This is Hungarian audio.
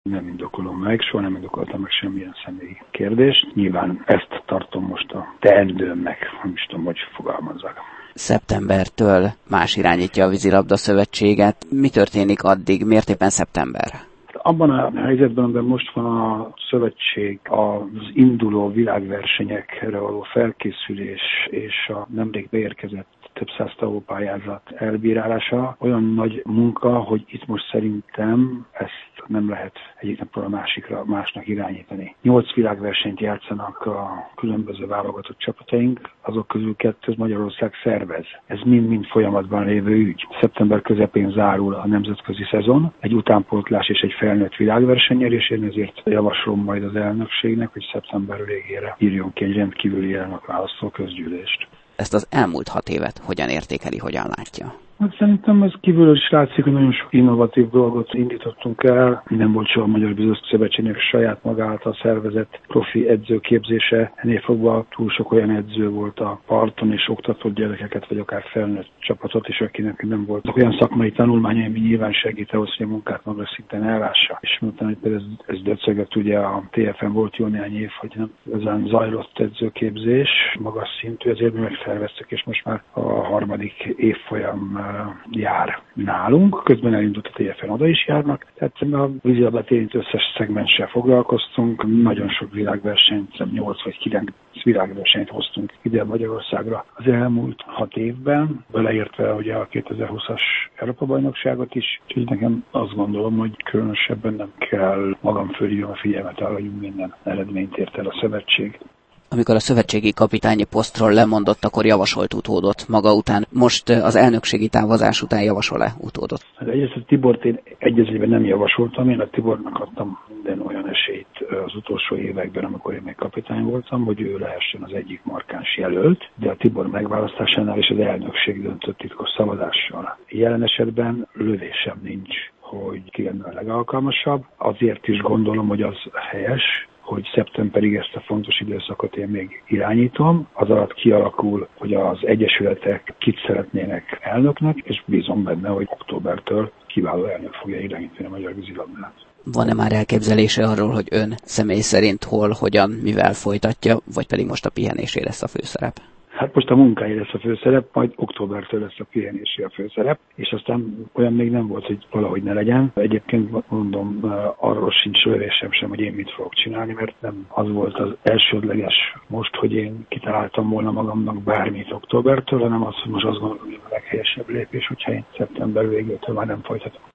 Nem indokolom meg, soha nem indokoltam meg semmilyen személyi kérdést. Nyilván ezt tartom most a teendőmnek, nem is tudom, hogy fogalmazzak. Szeptembertől más irányítja a Vízilabda Szövetséget. Mi történik addig? Miért éppen szeptember? Abban a helyzetben, amiben most van a szövetség, az induló világversenyekre való felkészülés és a nemrég beérkezett több száz tagópályázat elbírálása olyan nagy munka, hogy itt most szerintem ezt nem lehet egyik napról a másikra másnak irányítani. 8 világversenyt játszanak a különböző válogatott csapataink, azok közül 2 Magyarország szervez. Ez mind-mind folyamatban lévő ügy. Szeptember közepén zárul a nemzetközi szezon, egy utánpótlás és egy felnőtt világversennyel, és én ezért javaslom majd az elnökségnek, hogy szeptember végére írjon ki egy rendkívüli elnökválasztó közgyűlést. Ezt az elmúlt 6 évet hogyan értékeli, hogyan látja? Hát szerintem ez kívülről is látszik, hogy nagyon sok innovatív dolgot indítottunk el. Nem volt soha a Magyar Vízilabda Szövetségnek saját maga által szervezett profi edzőképzése. Ennél fogva túl sok olyan edző volt a parton, és oktatott gyerekeket, vagy akár felnőtt csapatot is, akinek nem volt olyan szakmai tanulmánya, ami nyilván segít ahhoz, hogy a munkát magas szinten ellássa. És mondtam, hogy például ez döcögött, ugye a TFN volt jó néhány év, hogy nem ezen zajlott edzőképzés magas szintű, ezért mi megszerveztük, és most már a 3. évfolyam jár nálunk, közben elindult a TFN, oda is járnak, tehát a vízilabdát érintő összes szegmenssel foglalkoztunk, nagyon sok világversenyt, 8 vagy 9 világversenyt hoztunk ide Magyarországra az elmúlt 6 évben, beleértve ugye a 2020-as Európa-bajnokságot is, úgyhogy nekem azt gondolom, hogy különösebben nem kell magam fölhívjam a figyelmet arra, hogy minden eredményt ért el a szövetség. Amikor a szövetségi kapitányi posztról lemondott, akkor javasolt utódot maga után. Most az elnökségi távozás után javasol-e utódot? Hát egyrészt a Tibort én egyezében nem javasoltam, én a Tibornak adtam minden olyan esélyt az utolsó években, amikor én még kapitány voltam, hogy ő lehessen az egyik markáns jelölt, de a Tibor megválasztásánál is az elnökség döntött titkos szavazással. Jelen esetben lövésem nincs, hogy ki lenne a legalkalmasabb. Azért is gondolom, hogy az helyes, hogy szeptemberig ezt a fontos időszakot én még irányítom. Az alatt kialakul, hogy az egyesületek kit szeretnének elnöknek, és bízom benne, hogy októbertől kiváló elnök fogja irányítani a magyar vízilabdát. Van-e már elképzelése arról, hogy ön személy szerint hol, hogyan, mivel folytatja, vagy pedig most a pihenésé lesz a főszerep? Hát most a munkája lesz a főszerep, majd októbertől lesz a pihenésé a főszerep, és aztán olyan még nem volt, hogy valahogy ne legyen. Egyébként mondom, arról sincs lövésem sem, hogy én mit fogok csinálni, mert nem az volt az elsődleges most, hogy én kitaláltam volna magamnak bármit októbertől, hanem az, hogy most azt gondolom, hogy a leghelyesebb lépés, hogyha én szeptember végétől már nem folytatom.